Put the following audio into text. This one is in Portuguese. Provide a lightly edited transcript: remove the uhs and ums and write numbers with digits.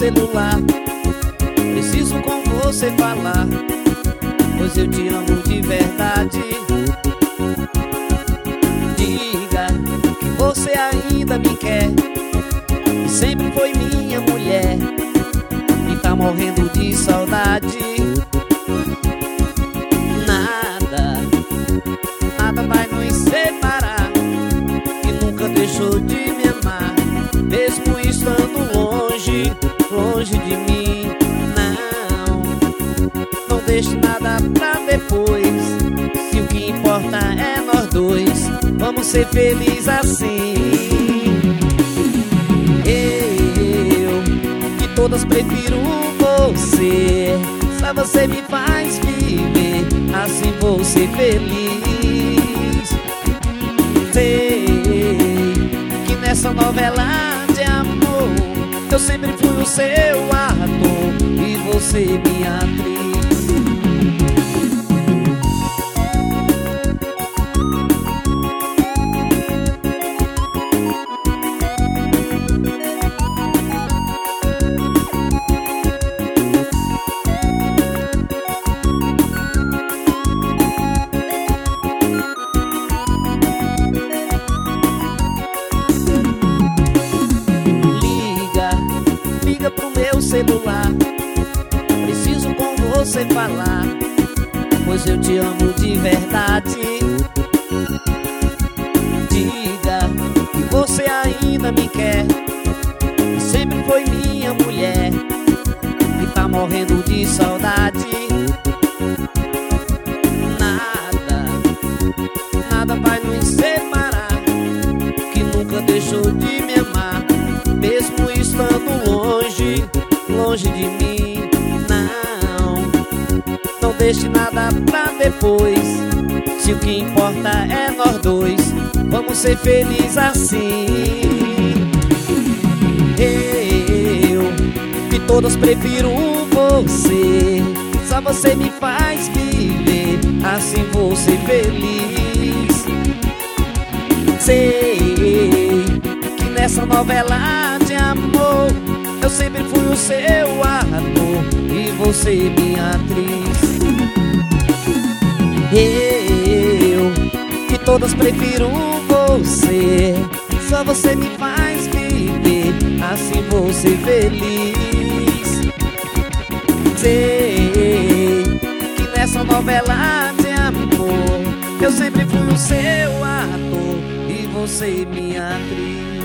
celular. Preciso com você falar, pois eu te amo de verdade. Diga que você ainda me quer, que sempre foi minha mulher e tá morrendo de saudade. Nada vai nos separar, que nunca deixou de me amar, mesmo estando longe, longe de mim. Não deixe nada pra depois, se o que importa é nós dois, vamos ser felizes assim. Eu, de todas prefiro você, só você me faz viver, assim vou ser feliz. Sei que nessa novela de amor eu sempre fui o seu ator e você minha atriz. Liga pro meu celular, preciso com você falar, pois eu te amo de verdade. Diga que você ainda me quer, que sempre foi minha mulher e tá morrendo de saudade. Nada vai nos separar, que nunca deixou de me amar, mesmo estando longe, longe de mim. Não deixe nada pra depois, se o que importa é nós dois, vamos ser felizes assim. Eu, de todas prefiro você, só você me faz viver, assim vou ser feliz. Sei que nessa novela de amor eu sempre fui o seu ator e você minha atriz. Eu, de todas prefiro você, só você me faz viver, assim vou ser feliz. Sei que nessa novela de amor eu sempre fui o seu ator e você minha atriz.